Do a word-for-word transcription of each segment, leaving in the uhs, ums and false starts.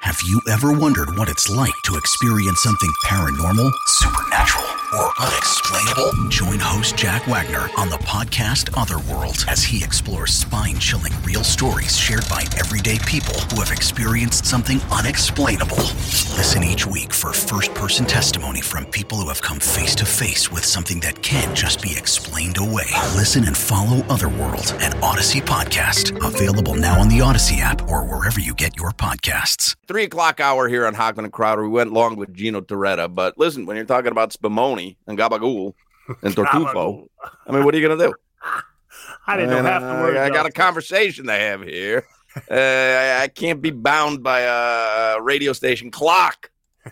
Have you ever wondered what it's like to experience something paranormal, supernatural, or unexplainable? Join host Jack Wagner on the podcast Otherworld as he explores spine-chilling real stories shared by everyday people who have experienced something unexplainable. Listen each week for first-person testimony from people who have come face-to-face with something that can't just be explained away. Listen and follow Otherworld, an Odyssey podcast. Available now on the Odyssey app or wherever you get your podcasts. Three o'clock hour here on Hockman and Crowder. We went long with Gino Torretta, but listen, when you're talking about Spumoni and Gabagool and Tortufo, I mean, what are you going to do? I didn't know half the words. I, I got a conversation to have here. Uh, I, I can't be bound by a radio station clock.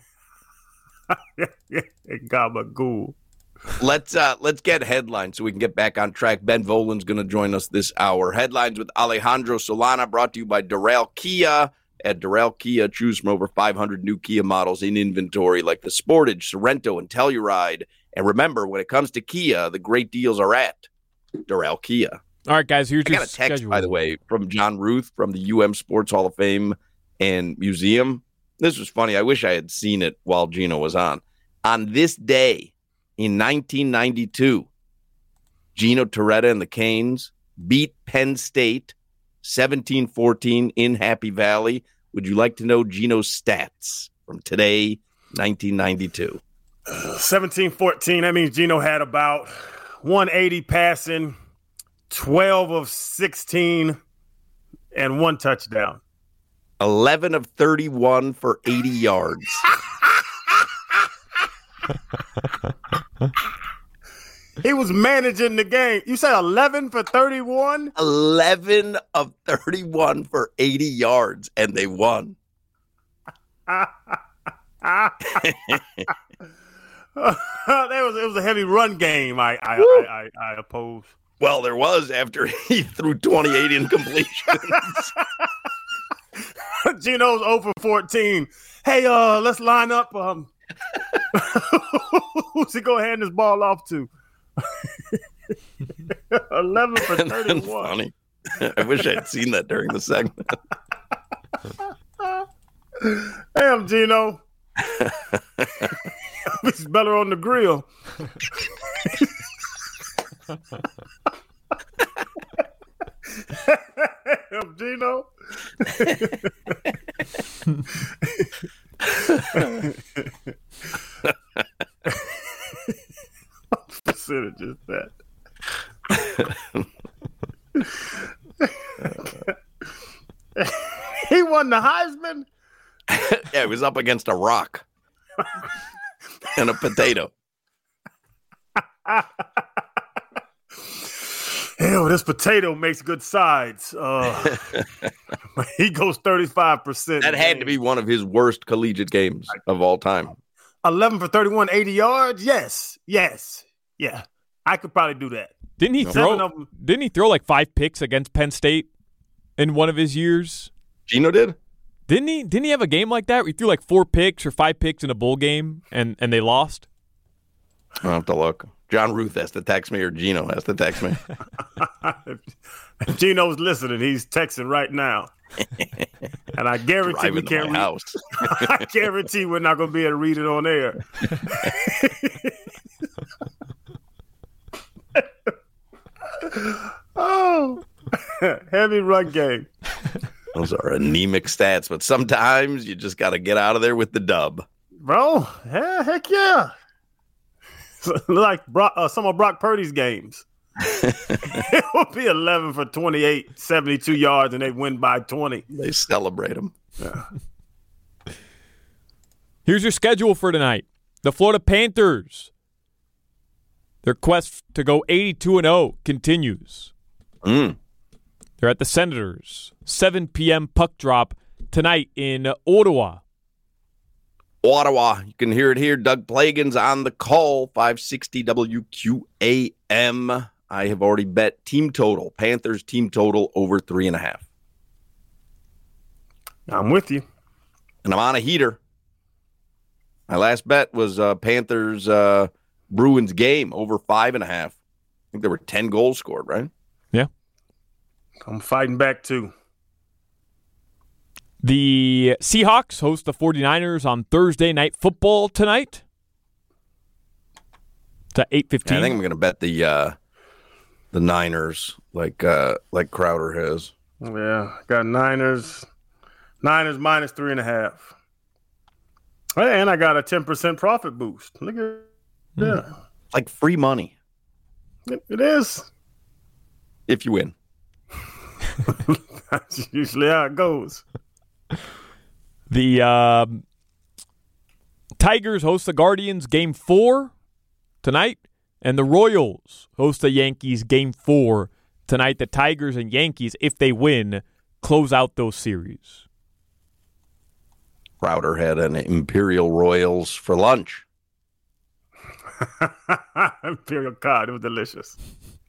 Gabagool. Let's uh, let's get headlines so we can get back on track. Ben Volin's going to join us this hour. Headlines with Alejandro Solana, brought to you by Doral Kia. At Doral Kia, choose from over five hundred new Kia models in inventory like the Sportage, Sorento, and Telluride. And remember, when it comes to Kia, the great deals are at Doral Kia. All right, guys, here's I your got a text, schedule. by the way, from John Ruth from the U M Sports Hall of Fame and Museum. This was funny. I wish I had seen it while Gino was on. On this day in nineteen ninety-two, Gino Torretta and the Canes beat Penn State seventeen fourteen in Happy Valley. Would you like to know Gino's stats from today, nineteen ninety-two? seventeen fourteen, that means Gino had about one eighty passing, twelve of sixteen, and one touchdown. eleven of thirty-one for eighty yards. He was managing the game. You said eleven for thirty-one? eleven of thirty-one for eighty yards, and they won. that was, it was a heavy run game, I I, I, I, I oppose. Well, there was after he threw twenty-eight incompletions. Gino's zero for fourteen. Hey, uh, let's line up. Um, who's he going to hand this ball off to? eleven for thirty-one. Funny. I wish I had seen that during the segment. Damn, Gino. He's better on the grill. Damn, Gino. What percentage is that? He won the Heisman? Yeah, he was up against a rock and a potato. Ew, this potato makes good sides. Uh, he goes thirty-five percent. That had to be one of his worst collegiate games of all time. eleven for thirty-one, eighty yards? Yes. Yes. Yeah. I could probably do that. Didn't he Seven throw of them- Didn't he throw like five picks against Penn State in one of his years? Gino did? Didn't he? Didn't he have a game like that where he threw like four picks or five picks in a bowl game and, and they lost? I'll have to look. John Ruth has to text me or Gino has to text me. If Gino's listening, he's texting right now. And I guarantee Driving we to can't my read. house. I guarantee we're not going to be able to read it on air. Oh, heavy run game. Those are anemic stats, but sometimes you just got to get out of there with the dub. Bro, yeah, heck yeah. Like Brock, uh, some of Brock Purdy's games. It would be eleven for twenty-eight, seventy-two yards, and they win by twenty. They celebrate them. Yeah. Here's your schedule for tonight. The Florida Panthers, their quest to go eighty-two and oh continues. Mm. They're at the Senators. seven p.m. puck drop tonight in Ottawa. Ottawa. You can hear it here. Doug Plagens on the call. five sixty W Q A M. I have already bet team total. Panthers team total over three and a half. I'm with you. And I'm on a heater. My last bet was uh, Panthers uh, Bruins game over five and a half. I think there were ten goals scored, right? Yeah. I'm fighting back too. The Seahawks host the 49ers on Thursday Night Football tonight. It's at eight fifteen. Yeah, I think I'm going to bet the uh, the Niners like uh, like Crowder has. Yeah, got Niners. Niners minus three and a half. And I got a ten percent profit boost. Look at that. Mm. Like free money. It, it is. If you win. That's usually how it goes. The uh, Tigers host the Guardians game four tonight, and the Royals host the Yankees game four tonight. The Tigers and Yankees, if they win, close out those series. Crowder had an Imperial Royals for lunch. Imperial cod, it was delicious.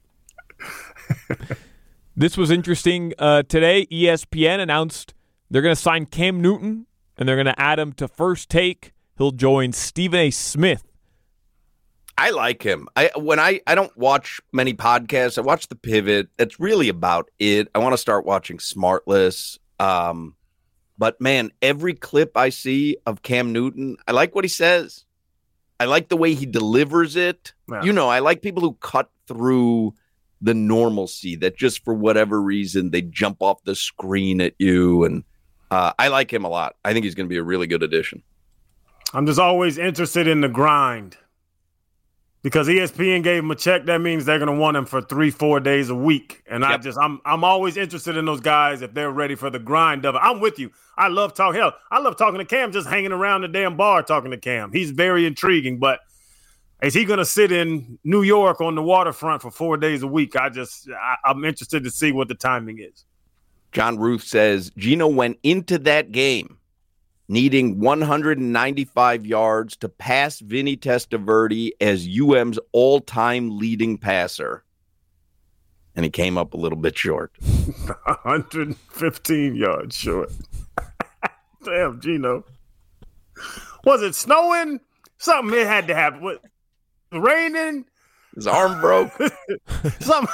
This was interesting. Uh, today, E S P N announced they're going to sign Cam Newton, and they're going to add him to First Take. He'll join Stephen A. Smith. I like him. I when I, I don't watch many podcasts. I watch The Pivot. That's really about it. I want to start watching Smartless. Um, but, man, every clip I see of Cam Newton, I like what he says. I like the way he delivers it. Yeah. You know, I like people who cut through the normalcy that just for whatever reason they jump off the screen at you. And uh, I like him a lot. I think he's going to be a really good addition. I'm just always interested in the grind. Because E S P N gave him a check, that means they're going to want him for three, four days a week. And yep. I just, I'm I'm always interested in those guys if they're ready for the grind of it. I'm with you. I love talking. Hell, I love talking to Cam, just hanging around the damn bar talking to Cam. He's very intriguing, but is he going to sit in New York on the waterfront for four days a week? I just, I, I'm interested to see what the timing is. John Ruth says, Geno went into that game needing one hundred ninety-five yards to pass Vinny Testaverde as U M's all-time leading passer. And he came up a little bit short. one hundred fifteen yards short. Damn, Geno. Was it snowing? Something it had to happen. What, raining? His arm broke. Something.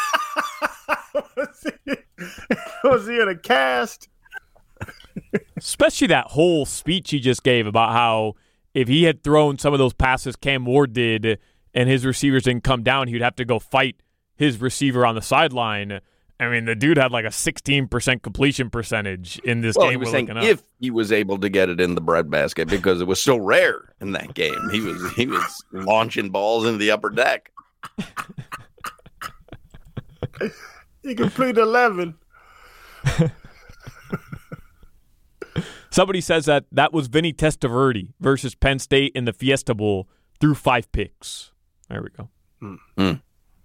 was, he, was he in a cast? Especially that whole speech he just gave about how if he had thrown some of those passes Cam Ward did and his receivers didn't come down, he'd have to go fight his receiver on the sideline. I mean, the dude had like a sixteen percent completion percentage in this well, game. He was we're saying looking if up. he was able to get it in the breadbasket because it was so rare in that game. He was he was launching balls into the upper deck. He completed eleven. Somebody says that that was Vinny Testaverde versus Penn State in the Fiesta Bowl through five picks. There we go. Mm.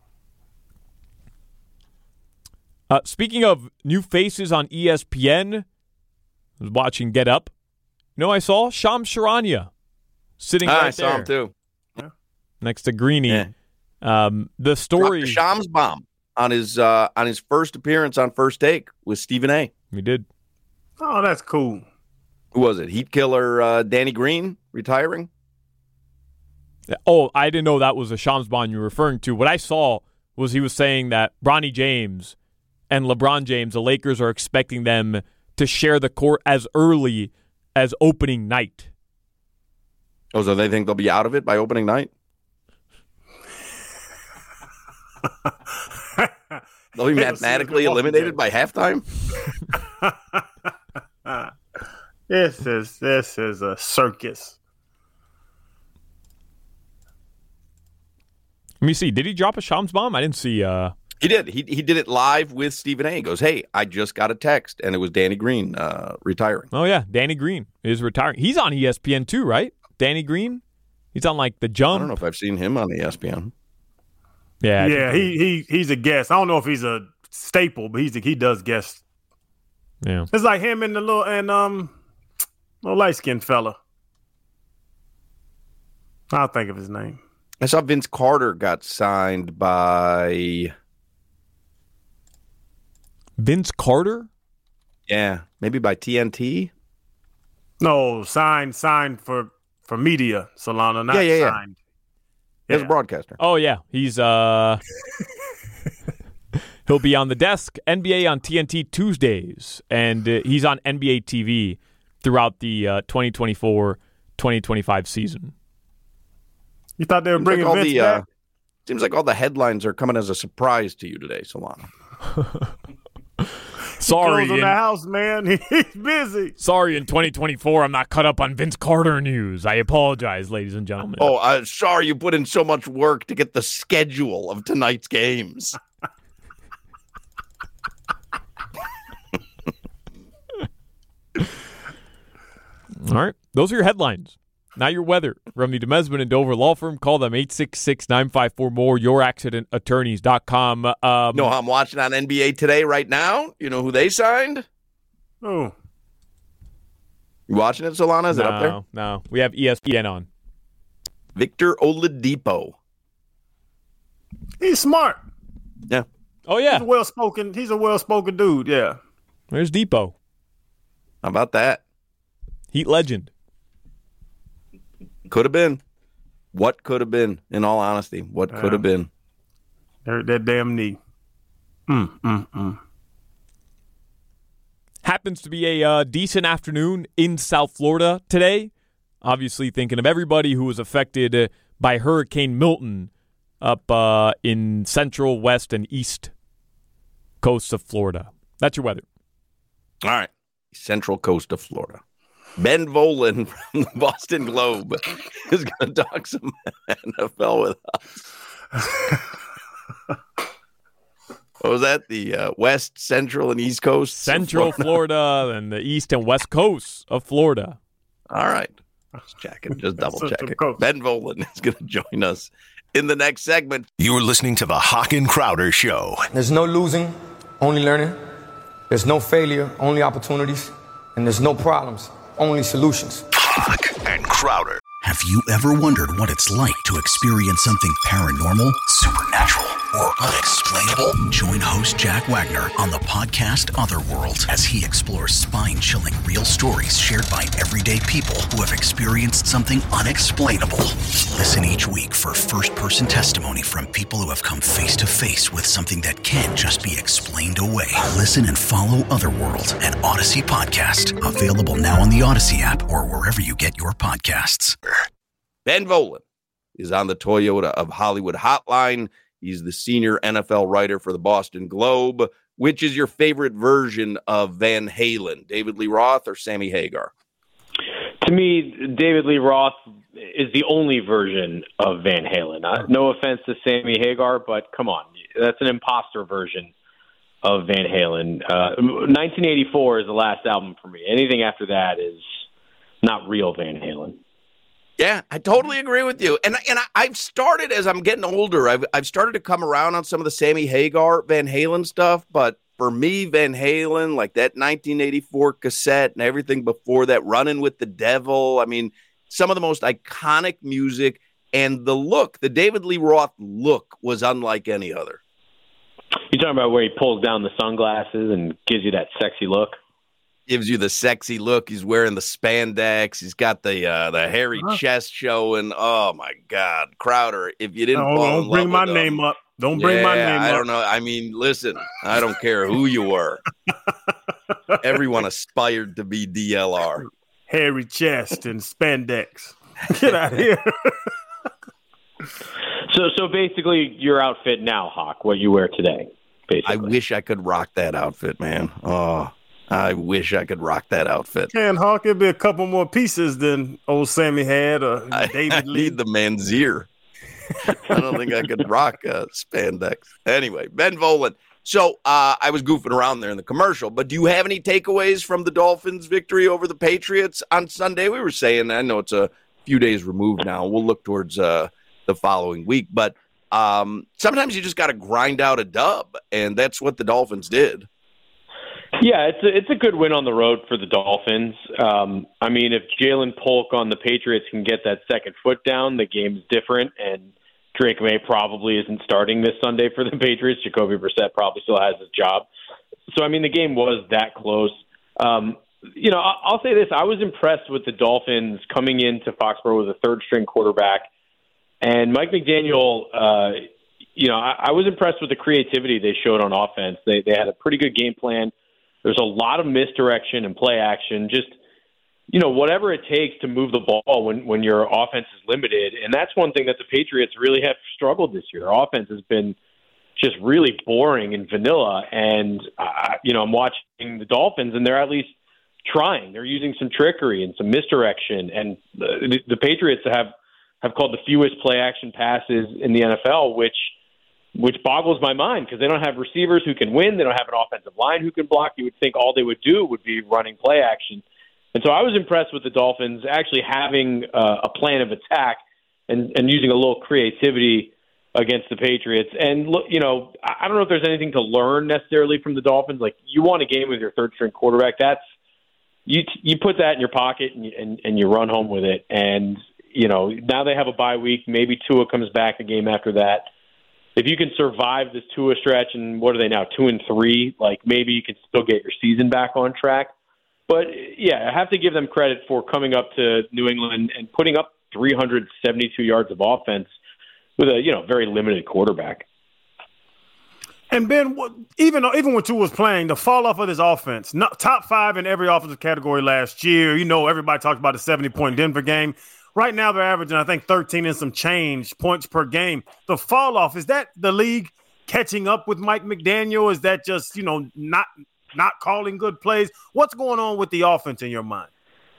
Uh, speaking of new faces on E S P N, I was watching Get Up. You know, I saw Shams Charania sitting ah, right I saw there him too, yeah. next to Greeny. Yeah. Um, the story, Dropped the Shams bomb on his uh, on his first appearance on First Take with Stephen A. We did. Oh, that's cool. Who was it? Heat killer uh, Danny Green retiring? Oh, I didn't know that was a Shams bomb you were referring to. What I saw was he was saying that Bronny James and LeBron James, the Lakers are expecting them to share the court as early as opening night. Oh, so they think they'll be out of it by opening night? They'll be mathematically eliminated by halftime? This is this is a circus. Let me see. Did he drop a Shams bomb? I didn't see. Uh... He did. He he did it live with Stephen A. He goes, "Hey, I just got a text, and it was Danny Green uh, retiring." Oh yeah, Danny Green is retiring. He's on E S P N too, right? Danny Green. He's on like the Jump. I don't know if I've seen him on E S P N. Yeah, yeah. He he he's a guest. I don't know if he's a staple, but he's a, he does guest. Yeah, it's like him and the little and um. little light-skinned fella. I'll think of his name. I saw Vince Carter got signed by... Vince Carter? Yeah, maybe by T N T? No, signed signed for, for media, Solana, not yeah, yeah, signed. Yeah. He's a broadcaster. Oh, yeah. He's... uh, He'll be on the desk, N B A on T N T Tuesdays, and uh, he's on N B A T V throughout the uh, twenty twenty-four twenty twenty-five season. You thought they were Seems bringing like Vince the, back? uh, seems like all the headlines are coming as a surprise to you today, Solana. Sorry, He goes in in, the house, man. He's busy. sorry. In twenty twenty-four, I'm not caught up on Vince Carter news. I apologize, ladies and gentlemen. Oh, uh, sorry you put in so much work to get the schedule of tonight's games. All right. Those are your headlines. Now your weather. From the Demesman and Dover Law Firm. Call them eight six six, nine five four, M O R E, your accident attorneys dot com. Um, You know how I'm watching on N B A Today right now? You know who they signed? Oh, You watching it, Solana? Is no, it up there? No. We have E S P N on. Victor Oladipo. he's smart. Yeah. Oh, He's yeah. a well-spoken. He's a well-spoken dude. Yeah. There's Depot. How about that? Heat legend. Could have been. What could have been, in all honesty? What could have been? Hurt that damn knee. Mm, mm, mm. Happens to be a uh, decent afternoon in South Florida today. Obviously thinking of everybody who was affected uh, by Hurricane Milton up uh, in central, west, and east coasts of Florida. That's your weather. All right. Central coast of Florida. Ben Volin from the Boston Globe is going to talk some N F L with us. What was that? The uh, West, Central, and East Coast? Central Florida and the east and west coasts of Florida. All right. Just checking. Just double Central checking. Coast. Ben Volin is going to join us in the next segment. You're listening to the Hawk and Crowder Show. There's no losing, only learning. There's no failure, only opportunities. And there's no problems, only solutions. Hawk and Crowder. Have you ever wondered what it's like to experience something paranormal, supernatural, or unexplainable? Join host Jack Wagner on the podcast Otherworld as he explores spine-chilling real stories shared by everyday people who have experienced something unexplainable. Listen each week for first-person testimony from people who have come face-to-face with something that can't just be explained away. Listen and follow Otherworld, an Odyssey podcast, available now on the Odyssey app or wherever you get your podcasts. Ben Volin is on the Toyota of Hollywood hotline. He's the senior N F L writer for the Boston Globe. Which is your favorite version of Van Halen, David Lee Roth or Sammy Hagar? To me, David Lee Roth is the only version of Van Halen. Uh, no offense to Sammy Hagar, but come on. That's an imposter version of Van Halen. Uh, nineteen eighty-four is the last album for me. Anything after that is not real Van Halen. Yeah, I totally agree with you. And and I, I've started, as I'm getting older, I've I've started to come around on some of the Sammy Hagar, Van Halen stuff. But for me, Van Halen, like that nineteen eighty-four cassette and everything before that, Running with the Devil. I mean, some of the most iconic music, and the look, the David Lee Roth look was unlike any other. You're talking about where he pulls down the sunglasses and gives you that sexy look? Gives you the sexy look. He's wearing the spandex. He's got the uh, the hairy huh. chest showing. Oh my God, Crowder! If you didn't, no, fall don't in bring love my with name him, up. Don't yeah, bring my name I up. I don't know. I mean, listen, I don't care who you were. Everyone aspired to be D L R. Hairy chest and spandex. Get out of here. so, so basically, your outfit now, Hawk, what you wear today. Basically. I wish I could rock that outfit, man. Oh. I wish I could rock that outfit. Can Hawk, it'd be a couple more pieces than old Sammy had or I, David I Lee. need the Manzier. I don't think I could rock uh, spandex. Anyway, Ben Volin. So uh, I was goofing around there in the commercial, but do you have any takeaways from the Dolphins' victory over the Patriots on Sunday? We were saying, I know it's a few days removed now. We'll look towards uh, the following week, but um, sometimes you just got to grind out a dub, and that's what the Dolphins did. Yeah, it's a, it's a good win on the road for the Dolphins. Um, I mean, if Jalen Polk on the Patriots can get that second foot down, the game's different, and Drake May probably isn't starting this Sunday for the Patriots. Jacoby Brissett probably still has his job. So, I mean, the game was that close. Um, you know, I'll say this. I was impressed with the Dolphins coming into Foxborough with a third-string quarterback. And Mike McDaniel, uh, you know, I, I was impressed with the creativity they showed on offense. They they had a pretty good game plan. There's a lot of misdirection and play action. Just, you know, whatever it takes to move the ball when, when your offense is limited. And that's one thing that the Patriots really have struggled this year. Their offense has been just really boring and vanilla. And, uh, you know, I'm watching the Dolphins, and they're at least trying. They're using some trickery and some misdirection. And the, the Patriots have, have called the fewest play action passes in the N F L, which which boggles my mind because they don't have receivers who can win. They don't have an offensive line who can block. You would think all they would do would be running play action. And so I was impressed with the Dolphins actually having uh, a plan of attack and, and using a little creativity against the Patriots. And, look, you know, I don't know if there's anything to learn necessarily from the Dolphins. Like, you won a game with your third-string quarterback. That's you you put that in your pocket and you, and, and you run home with it. And, you know, now they have a bye week. Maybe Tua comes back the game after that. If you can survive this Tua stretch, and what are they now, two and three, like maybe you can still get your season back on track. But, yeah, I have to give them credit for coming up to New England and putting up three hundred seventy-two yards of offense with a, you know, very limited quarterback. And, Ben, even even when Tua was playing, the fall-off of this offense, not, top five in every offensive category last year. You know, everybody talked about the seventy-point Denver game. Right now they're averaging, I think, thirteen and some change points per game. The fall-off, is that the league catching up with Mike McDaniel? Is that just, you know, not not calling good plays? What's going on with the offense in your mind?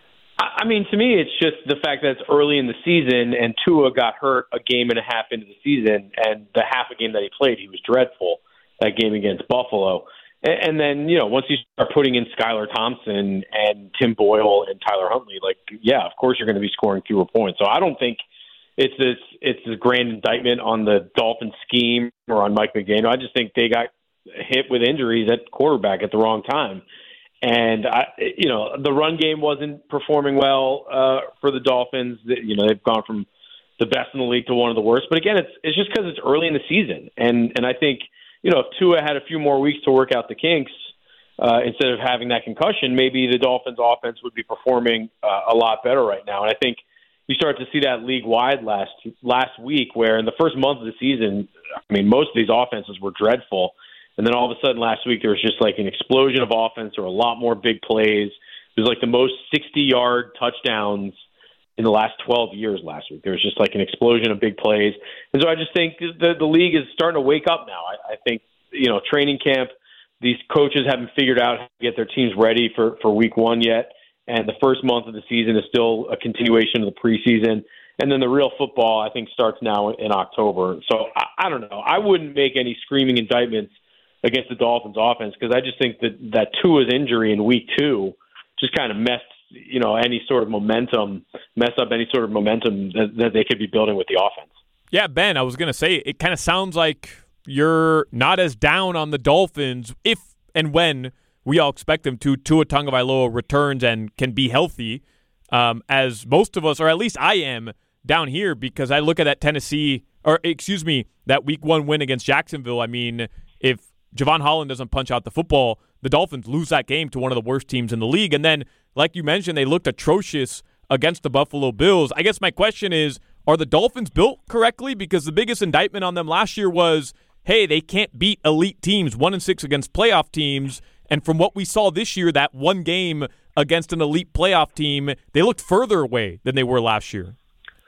I mean, to me, it's just the fact that it's early in the season and Tua got hurt a game and a half into the season, and the half a game that he played, he was dreadful, that game against Buffalo. And then, you know, once you start putting in Skylar Thompson and Tim Boyle and Tyler Huntley, like, yeah, of course you're going to be scoring fewer points. So I don't think it's this it's this grand indictment on the Dolphins scheme or on Mike McDaniel. I just think they got hit with injuries at quarterback at the wrong time. And, I, you know, the run game wasn't performing well uh, for the Dolphins. You know, they've gone from the best in the league to one of the worst. But, again, it's it's just because it's early in the season. And and I think – you know, if Tua had a few more weeks to work out the kinks uh, instead of having that concussion, maybe the Dolphins' offense would be performing uh, a lot better right now. And I think you start to see that league-wide last last week where in the first month of the season, I mean, most of these offenses were dreadful. And then all of a sudden last week there was just like an explosion of offense or a lot more big plays. It was like the most sixty-yard touchdowns in the last twelve years last week. There was just like an explosion of big plays. And so I just think the the league is starting to wake up now. I, I think, you know, training camp, these coaches haven't figured out how to get their teams ready for, for week one yet. And the first month of the season is still a continuation of the preseason. And then the real football, I think, starts now in October. So I, I don't know. I wouldn't make any screaming indictments against the Dolphins offense because I just think that, that Tua's injury in week two just kind of messed you know, any sort of momentum, mess up any sort of momentum that, that they could be building with the offense. Yeah, Ben, I was going to say, it kind of sounds like you're not as down on the Dolphins if and when we all expect them to. Tua Tagovailoa returns and can be healthy, um, as most of us, or at least I am, down here because I look at that Tennessee, or excuse me, that week one win against Jacksonville. I mean, if Javon Holland doesn't punch out the football, the Dolphins lose that game to one of the worst teams in the league. And then, like you mentioned, they looked atrocious against the Buffalo Bills. I guess my question is, are the Dolphins built correctly? Because the biggest indictment on them last year was, hey, they can't beat elite teams, one and six against playoff teams. And from what we saw this year, that one game against an elite playoff team, they looked further away than they were last year.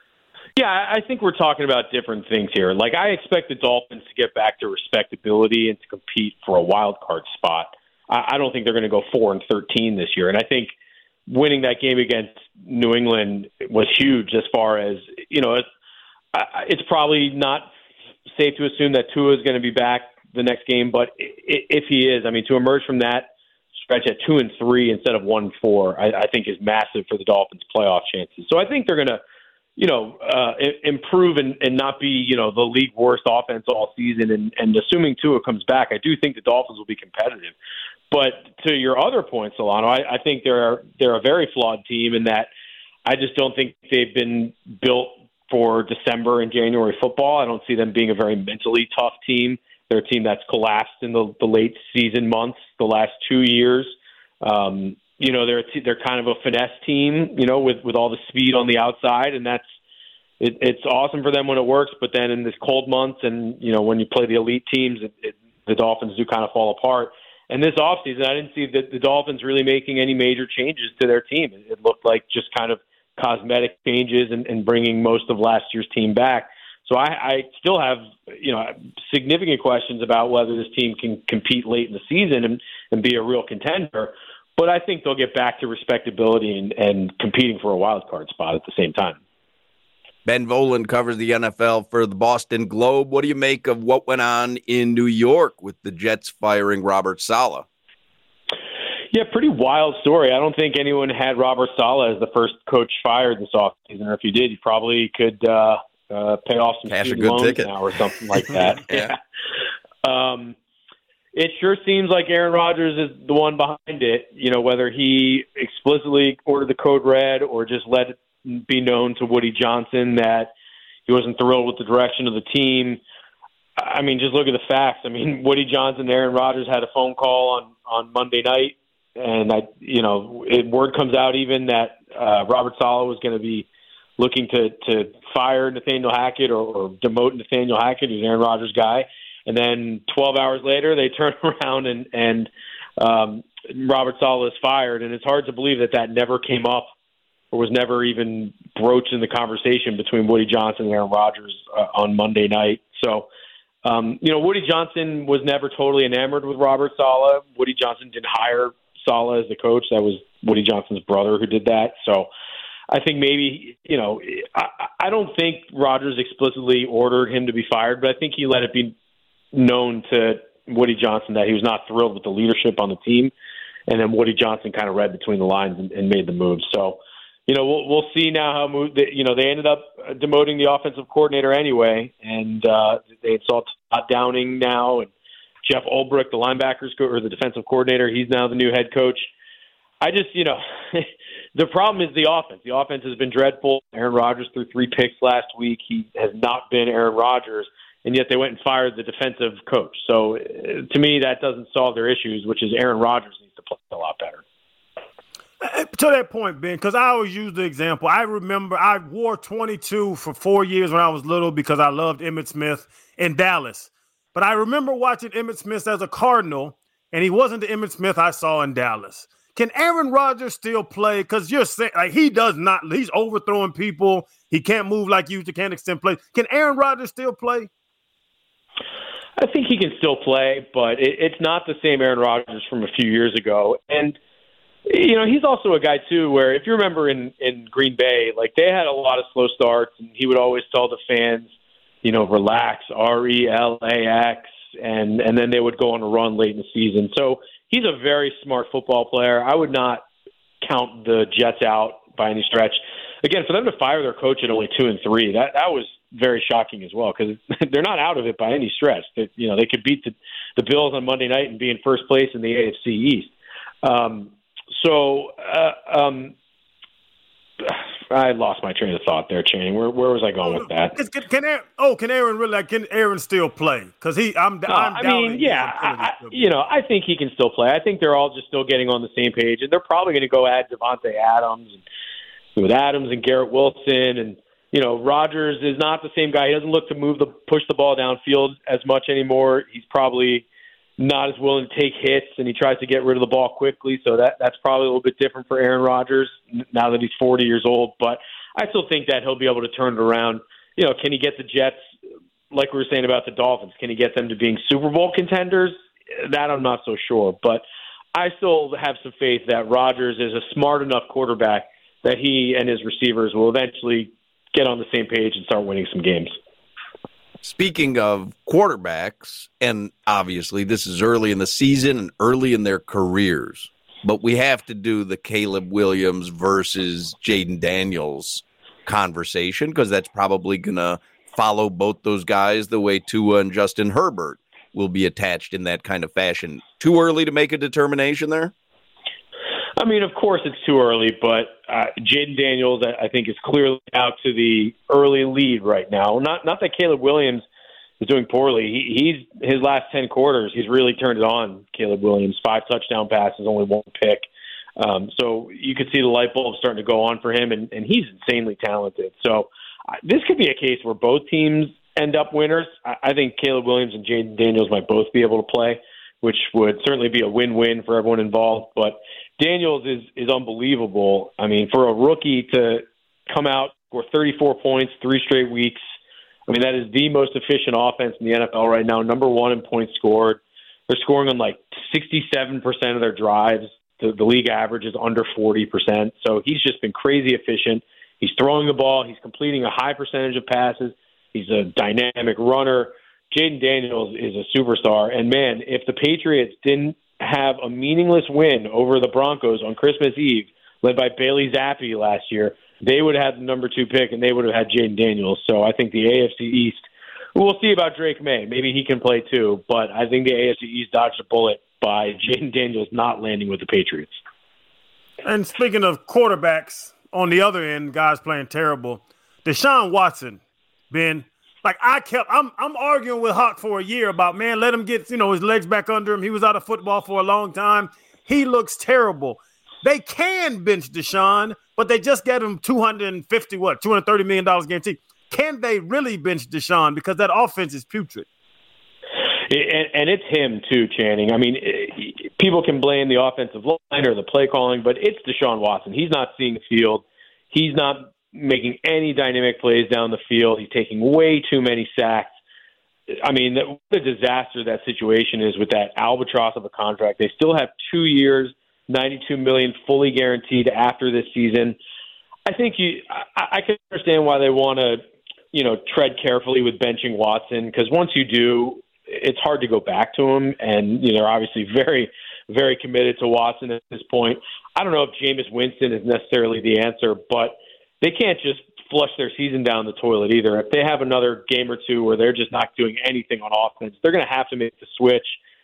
Yeah, I think we're talking about different things here. Like, I expect the Dolphins to get back to respectability and to compete for a wild card spot. I don't think they're going to go four and thirteen this year. And I think winning that game against New England was huge as far as, you know, it's, it's probably not safe to assume that Tua is going to be back the next game. But if he is, I mean, to emerge from that stretch at two and three instead of one and four, I, I think is massive for the Dolphins' playoff chances. So I think they're going to, you know, uh, improve and, and not be, you know, the league worst offense all season. And, and assuming Tua comes back, I do think the Dolphins will be competitive. But to your other point, Solano, I, I think they're they're a very flawed team in that I just don't think they've been built for December and January football. I don't see them being a very mentally tough team. They're a team that's collapsed in the, the late season months the last two years. Um, you know, they're a t- they're kind of a finesse team, you know, with, with all the speed on the outside, and that's it, it's awesome for them when it works, but then in this cold months and, you know, when you play the elite teams, it, it, the Dolphins do kind of fall apart. And this offseason, I didn't see the, the Dolphins really making any major changes to their team. It, it looked like just kind of cosmetic changes and, and bringing most of last year's team back. So I, I still have, you know, significant questions about whether this team can compete late in the season and, and be a real contender. But I think they'll get back to respectability and, and competing for a wild card spot at the same time. Ben Volen covers the N F L for the Boston Globe. What do you make of what went on in New York with the Jets firing Robert Saleh? Yeah, pretty wild story. I don't think anyone had Robert Saleh as the first coach fired this offseason, or if you did, you probably could uh, uh, pay off some Cash student a good loans ticket. now or something like that. yeah. Um, it sure seems like Aaron Rodgers is the one behind it. You know, whether he explicitly ordered the code red or just let it be known to Woody Johnson that he wasn't thrilled with the direction of the team. I mean, just look at the facts. I mean, Woody Johnson and Aaron Rodgers had a phone call on, on Monday night, and I, you know, it, word comes out even that uh, Robert Saleh was going to be looking to to fire Nathaniel Hackett or, or demote Nathaniel Hackett, who's Aaron Rodgers' guy. And then twelve hours later, they turn around and and um, Robert Saleh is fired, and it's hard to believe that that never came up or was never even broached in the conversation between Woody Johnson and Aaron Rodgers uh, on Monday night. So, um, you know, Woody Johnson was never totally enamored with Robert Saleh. Woody Johnson didn't hire Saleh as the coach. That was Woody Johnson's brother who did that. So I think maybe, you know, I, I don't think Rodgers explicitly ordered him to be fired, but I think he let it be known to Woody Johnson that he was not thrilled with the leadership on the team. And then Woody Johnson kind of read between the lines and, and made the move. So, you know, we'll, we'll see now how move. You know, they ended up demoting the offensive coordinator anyway, and uh, they installed Todd Downing now, and Jeff Ulbrich, the linebackers co- or the defensive coordinator. He's now the new head coach. I just, you know, the problem is the offense. The offense has been dreadful. Aaron Rodgers threw three picks last week. He has not been Aaron Rodgers, and yet they went and fired the defensive coach. So, uh, to me, that doesn't solve their issues, which is Aaron Rodgers needs to play a lot better. To that point, Ben, because I always use the example. I remember I wore twenty-two for four years when I was little because I loved Emmitt Smith in Dallas. But I remember watching Emmitt Smith as a Cardinal, and he wasn't the Emmitt Smith I saw in Dallas. Can Aaron Rodgers still play? Because you're saying like he does not. He's overthrowing people. He can't move like you. Can't extend play. Can Aaron Rodgers still play? I think he can still play, but it, it's not the same Aaron Rodgers from a few years ago. And you know, he's also a guy, too, where if you remember in, in Green Bay, like they had a lot of slow starts, and he would always tell the fans, you know, relax, R E L A X, and, and then they would go on a run late in the season. So he's a very smart football player. I would not count the Jets out by any stretch. Again, for them to fire their coach at only two and three, that, that was very shocking as well because they're not out of it by any stretch. They, you know, they could beat the, the Bills on Monday night and be in first place in the A F C East. Um, So, uh, um, I lost my train of thought there, Channing. Where where was I going with that? Can, can Aaron, oh, can Aaron really? Like, can Aaron still play? Because he, I'm, No, I'm I doubting mean, his yeah, ability I, to- you know, I think he can still play. I think they're all just still getting on the same page, and they're probably going to go add Devontae Adams and with Adams and Garrett Wilson, and you know, Rodgers is not the same guy. He doesn't look to move the push the ball downfield as much anymore. He's probably not as willing to take hits, and he tries to get rid of the ball quickly. So that that's probably a little bit different for Aaron Rodgers now that he's forty years old. But I still think that he'll be able to turn it around. You know, can he get the Jets, like we were saying about the Dolphins, can he get them to being Super Bowl contenders? That I'm not so sure. But I still have some faith that Rodgers is a smart enough quarterback that he and his receivers will eventually get on the same page and start winning some games. Speaking of quarterbacks, and obviously this is early in the season and early in their careers, but we have to do the Caleb Williams versus Jaden Daniels conversation because that's probably going to follow both those guys the way Tua and Justin Herbert will be attached in that kind of fashion. Too early to make a determination there? I mean, of course it's too early, but uh, Jaden Daniels, I think, is clearly out to the early lead right now. Not not that Caleb Williams is doing poorly. He, he's his last ten quarters, he's really turned it on, Caleb Williams. Five touchdown passes, only one pick. Um, so you could see the light bulb starting to go on for him, and, and he's insanely talented. So this could be a case where both teams end up winners. I, I think Caleb Williams and Jayden Daniels might both be able to play, which would certainly be a win-win for everyone involved. But Daniels is is unbelievable. I mean, for a rookie to come out for thirty-four points, three straight weeks, I mean, that is the most efficient offense in the N F L right now, number one in points scored. They're scoring on like sixty-seven percent of their drives. The, the league average is under forty percent. So he's just been crazy efficient. He's throwing the ball. He's completing a high percentage of passes. He's a dynamic runner. Jayden Daniels is a superstar. And, man, if the Patriots didn't have a meaningless win over the Broncos on Christmas Eve, led by Bailey Zappi last year, they would have had the number two pick, and they would have had Jayden Daniels. So I think the A F C East, we'll see about Drake May. Maybe he can play too, but I think the A F C East dodged a bullet by Jayden Daniels not landing with the Patriots. And speaking of quarterbacks, on the other end, guys playing terrible, Deshaun Watson, Ben, like I kept, I'm I'm arguing with Hawk for a year about, man, let him get, you know, his legs back under him. He was out of football for a long time. He looks terrible. They can bench Deshaun, but they just got him two hundred fifty, what, two hundred thirty million dollars guaranteed. Can they really bench Deshaun? Because that offense is putrid. And, and it's him too, Channing. I mean, it, people can blame the offensive line or the play calling, but it's Deshaun Watson. He's not seeing the field. He's not making any dynamic plays down the field. He's taking way too many sacks. I mean, what a disaster that situation is with that albatross of a contract. They still have two years, ninety-two million dollars fully guaranteed after this season. I think you, I, I can understand why they want to, you know, tread carefully with benching Watson, because once you do, it's hard to go back to him. And, you know, they're obviously very, very committed to Watson at this point. I don't know if Jameis Winston is necessarily the answer, but they can't just flush their season down the toilet either. If they have another game or two where they're just not doing anything on offense, they're going to have to make the switch.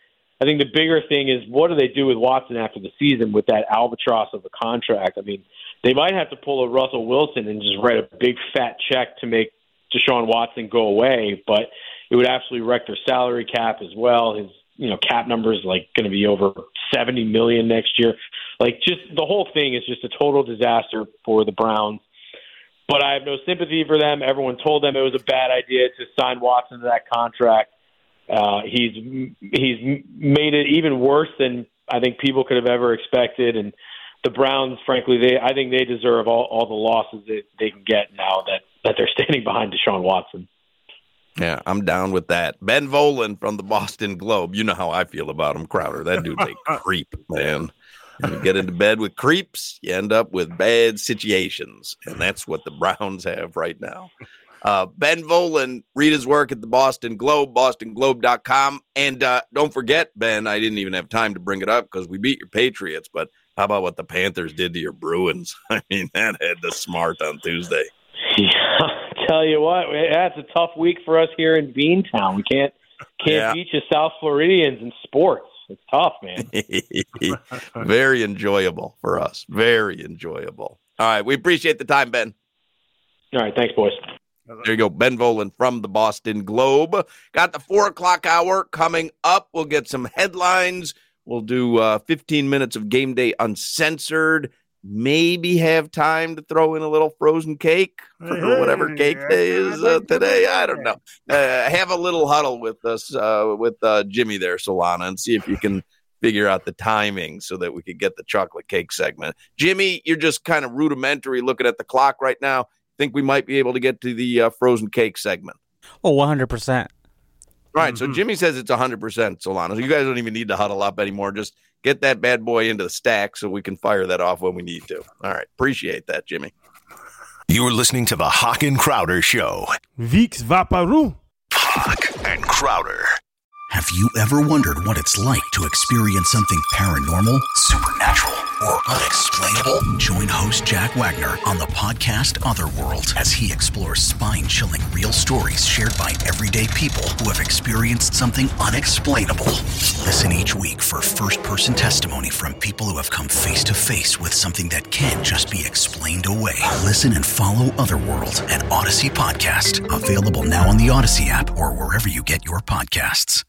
I think the bigger thing is, what do they do with Watson after the season with that albatross of a contract? I mean, they might have to pull a Russell Wilson and just write a big fat check to make Deshaun Watson go away, but it would absolutely wreck their salary cap as well. His, you know, cap number is like going to be over seventy million dollars next year. Like, just the whole thing is just a total disaster for the Browns. But I have no sympathy for them. Everyone told them it was a bad idea to sign Watson to that contract. Uh, he's he's made it even worse than I think people could have ever expected. And the Browns, frankly, they I think they deserve all, all the losses that they can get now that, that they're standing behind Deshaun Watson. Yeah, I'm down with that. Ben Volin from the Boston Globe. You know how I feel about him, Crowder. That dude's a creep, man. And you get into bed with creeps, you end up with bad situations. And that's what the Browns have right now. Uh, Ben Volin, read his work at the Boston Globe, boston globe dot com. And uh, don't forget, Ben, I didn't even have time to bring it up because we beat your Patriots. But how about what the Panthers did to your Bruins? I mean, that had the smart on Tuesday. Yeah, I tell you what, that's a tough week for us here in Beantown. We can't can't yeah. beat you South Floridians in sports. It's tough, man. Very enjoyable for us. Very enjoyable. All right, we appreciate the time, Ben. All right, thanks, boys. There you go, Ben Volin from the Boston Globe. Got the four o'clock hour coming up. We'll get some headlines. We'll do uh, fifteen minutes of Game Day Uncensored. Maybe have time to throw in a little frozen cake for whatever cake day is uh, today. I don't know. Uh, have a little huddle with us, uh, with uh, Jimmy there, Solana, and see if you can figure out the timing so that we could get the chocolate cake segment. Jimmy, you're just kind of rudimentary looking at the clock right now. Think we might be able to get to the uh, frozen cake segment? Oh, one hundred percent. All right, mm-hmm. So Jimmy says it's one hundred percent, Solana. So you guys don't even need to huddle up anymore. Just get that bad boy into the stack so we can fire that off when we need to. All right, appreciate that, Jimmy. You're listening to the Hawk and Crowder Show. Vix Vaporub. Hawk and Crowder. Have you ever wondered what it's like to experience something paranormal, supernatural, or unexplainable? Join host Jack Wagner on the podcast Otherworld as he explores spine-chilling real stories shared by everyday people who have experienced something unexplainable. Listen each week for first-person testimony from people who have come face-to-face with something that can't just be explained away. Listen and follow Otherworld, an Odyssey podcast, available now on the Odyssey app or wherever you get your podcasts.